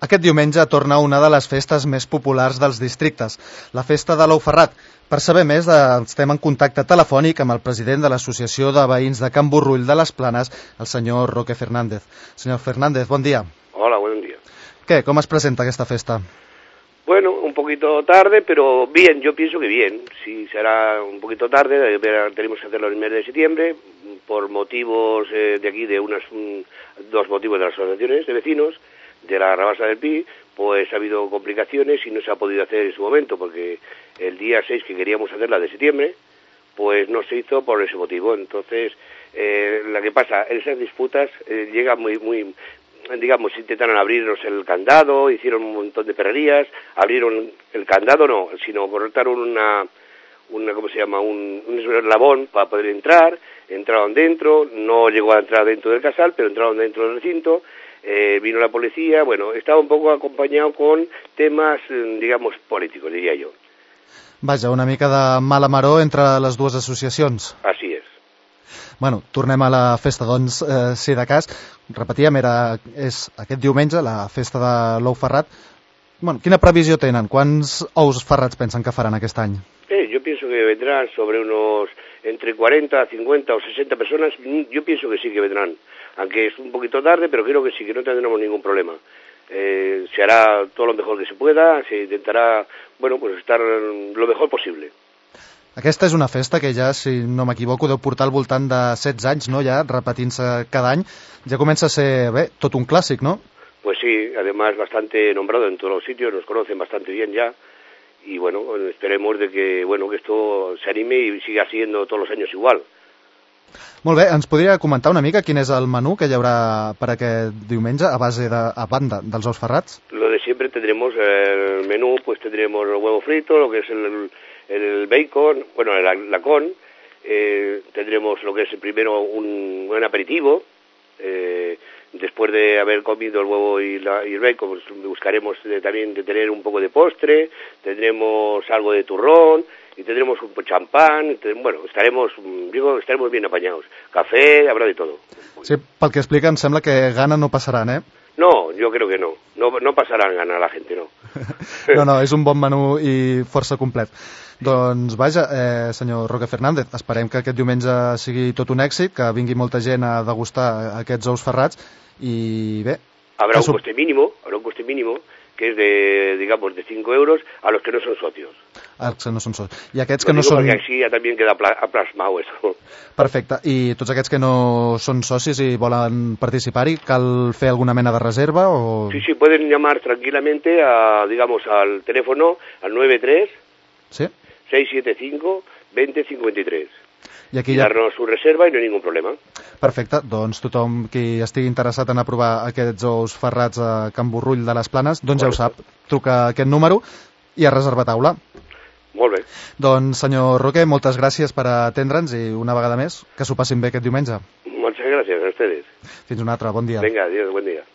Aquest diumenge torna una de les festes més populars dels districtes, la Festa de l'Ou Ferrat. Per saber més, estem en contacte telefònic amb el president de l'Associació de Veïns de Can Borrull de les Planes, el senyor Roque Fernández. Senyor Fernández, bon dia. Hola, buen día. ¿Qué? ¿Cómo es presenta esta festa? Bueno, un poquito tarde, pero bien, yo pienso que bien. Sí, será un poquito tarde, tenemos que hacerlo en el mes de septiembre, por motivos de aquí, de dos motivos de las asociaciones de vecinos, de la Rabasa del Pi, pues ha habido complicaciones y no se ha podido hacer en su momento, porque el día 6 que queríamos hacerla de septiembre, pues no se hizo por ese motivo. Entonces, la que pasa, en esas disputas llega muy, digamos, intentaron abrirnos el candado, hicieron un montón de perrerías, abrieron el candado no, sino cortaron ¿cómo se llama? Un eslabón para poder entrar, entraron dentro, no llegó a entrar dentro del casal, pero entraron dentro del recinto. Vino la policía, bueno, estaba un poco acompañado con temas, digamos, políticos, diría yo. Vaja, una mica de mala maror entre les dues associacions. Así es. Bueno, tornem a la festa, doncs, si de cas, repetíem, és aquest diumenge, la festa de l'Ou Ferrat. Bueno, quina previsió tenen? Quants ous ferrats pensen que faran aquest any? Yo pienso que vendrán sobre entre 40, 50 o 60 personas, yo pienso que sí que vendrán. Aunque es un poquito tarde, pero creo que sí, que no tendremos ningún problema. Se hará todo lo mejor que se pueda, se intentará, bueno, pues estar lo mejor posible. Aquesta és una festa que ja, si no m'equivoco, deu portar al voltant de 16 anys, no?, ja repetint-se cada any. Ja comença a ser, bé, tot un clàssic, no? Pues sí, además bastante nombrado en todos los sitios, nos conocen bastante bien ya. Y bueno, esperemos de que, bueno, que esto se anime y siga siendo todos los años igual. Molt bé, ens podria comentar una mica quin és el menú que hi haurà per aquest diumenge a banda dels ous ferrats? Lo de siempre tendremos el menú, pues tendremos el huevo frito, lo que es el bacon, bueno, el lacón, tendremos lo que es primero un aperitivo, después de haber comido el huevo y el bacon, pues buscaremos también de tener un poco de postre, tendremos algo de turrón, y tendremos un champán, bueno, estaremos bien apañados. Café, habrá de todo. Sí, pel que explica em sembla que gana no passaran, eh? No, yo creo que no. No passaran gana la gente, no. No, és un bon menú i força complet. Doncs vaja, senyor Roque Fernández, esperem que aquest diumenge sigui tot un èxit, que vingui molta gent a degustar aquests ous ferrats i bé... Habrá un coste mínimo, que es digamos, de 5 euros a los que no son socios. Els que no són socios. I aquests que no són... Perquè així ja també queda plasmado eso. Perfecte. I tots aquests que no són socis i volen participar-hi, cal fer alguna mena de reserva o...? Sí, pueden llamar tranquilamente digamos, al teléfono, al 93 ¿sí? 675 2053. I aquí darnos su reserva i no hi ha ningú problema. Perfecte, doncs tothom qui estigui interessat en aprovar aquests ous ferrats a Can Borrull de les Planes, doncs ja ho sap, truca a aquest número i a reservar taula. Molt bé. Doncs senyor Roque, moltes gràcies per atendre'ns i una vegada més, que s'ho passin bé aquest diumenge. Moltes gràcies a ustedes. Fins una altra, bon dia. Vinga, adiós, bon dia.